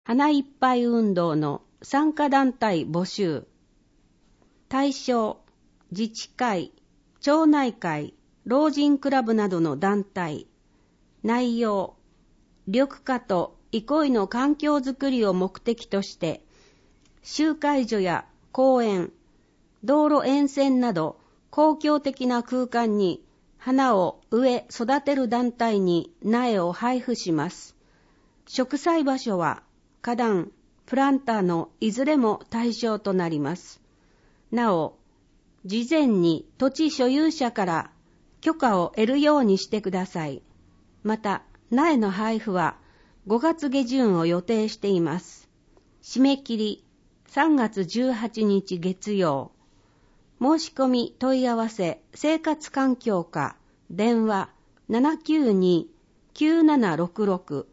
花いっぱい運動の参加団体募集。対象、自治会、町内会、老人クラブなどの団体。内容、緑化と憩いの環境づくりを目的として、集会所や公園、道路沿線など公共的な空間に花を植え育てる団体に苗を配布します。植栽場所は花壇、プランターのいずれも対象となります。なお、事前に土地所有者から許可を得るようにしてください。また、苗の配布は5月下旬を予定しています。締め切り3月18日月曜。申し込み問い合わせ生活環境課電話 792-9766